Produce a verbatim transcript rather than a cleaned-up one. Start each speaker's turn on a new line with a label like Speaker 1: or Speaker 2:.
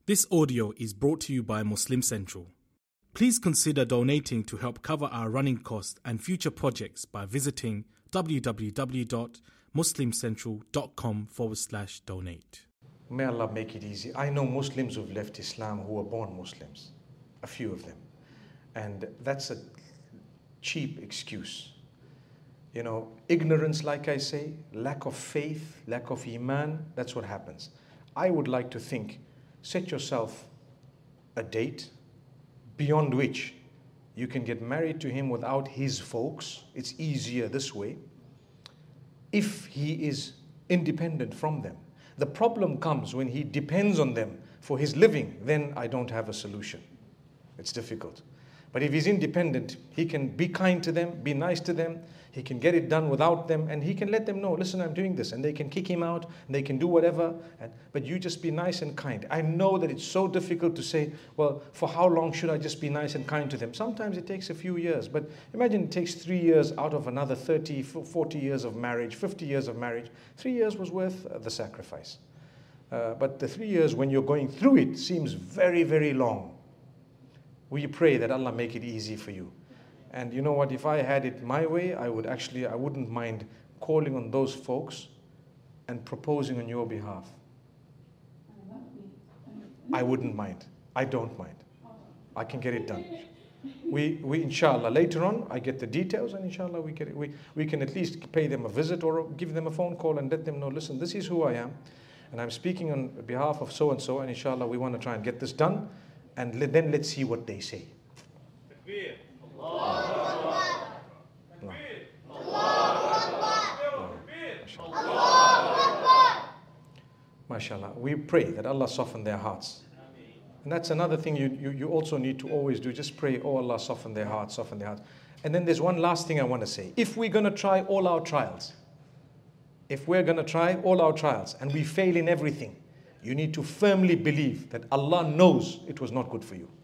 Speaker 1: This audio is brought to you by Muslim Central. Please consider donating to help cover our running costs and future projects by visiting www.muslimcentral.com forward slash donate.
Speaker 2: May Allah make it easy. I know Muslims who've left Islam who were born Muslims, a few of them. And that's a cheap excuse. You know, ignorance, like I say, lack of faith, lack of iman, that's what happens. I would like to think, set yourself a date beyond which you can get married to him without his folks. It's easier this way. If he is independent from them. The problem comes when he depends on them for his living, then I don't have a solution. It's difficult. But if he's independent, he can be kind to them, be nice to them, he can get it done without them, and he can let them know, listen, I'm doing this, and they can kick him out, and they can do whatever, and, but you just be nice and kind. I know that it's so difficult to say, well, for how long should I just be nice and kind to them? Sometimes it takes a few years, but imagine it takes three years out of another thirty, forty years of marriage, fifty years of marriage. Three years was worth uh, the sacrifice. Uh, but the three years when you're going through it seems very, very long. We pray that Allah make it easy for you. And you know what, if I had it my way, I would actually, I wouldn't mind calling on those folks and proposing on your behalf. I wouldn't mind. I don't mind. I can get it done. We, we inshallah, later on, I get the details, and inshallah, we, get it. we, we can at least pay them a visit or give them a phone call and let them know, listen, this is who I am, and I'm speaking on behalf of so-and-so, and inshallah, we want to try and get this done, and let, then let's see what they say. MashaAllah. We pray that Allah soften their hearts. And that's another thing you, you, you also need to always do. Just pray, oh Allah, soften their hearts, soften their hearts. And then there's one last thing I want to say. If we're going to try all our trials, if we're going to try all our trials and we fail in everything, you need to firmly believe that Allah knows it was not good for you.